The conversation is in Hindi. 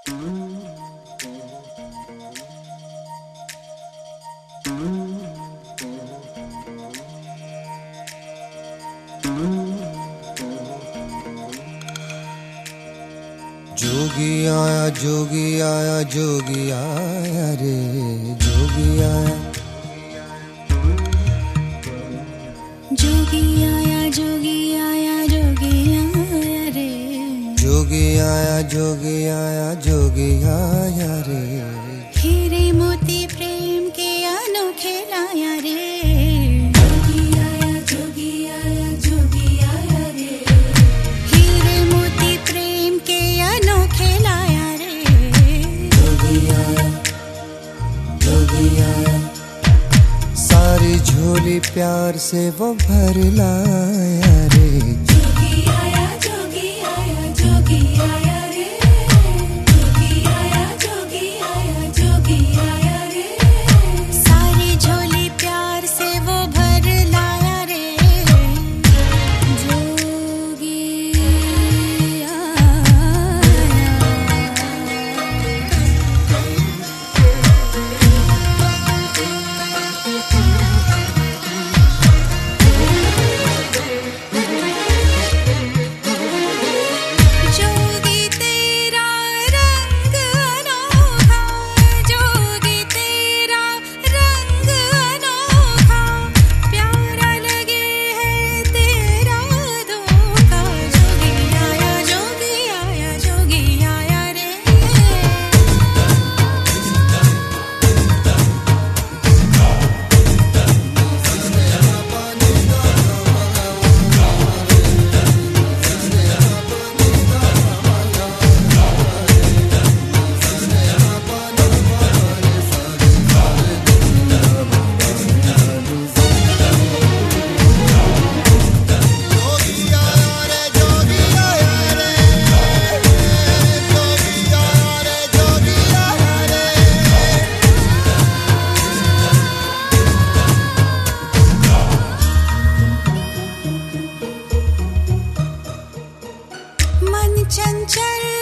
जोगी आया जोगी आया जोगी आया रे जोगी आया जोगी आया जोगी आया जोगी आया रे जोगी आया जोगी आया जोगी आया रे हीरे मोती प्रेम के अनोखे लाया रे सारी झोली प्यार से वो भर लाया रे जोगी आया जोगी आया जोगी आया रे जोगी आया जोगी आया जोगी आया रे सारी झोली प्यार से वो भर लाया रे जोगी चंचल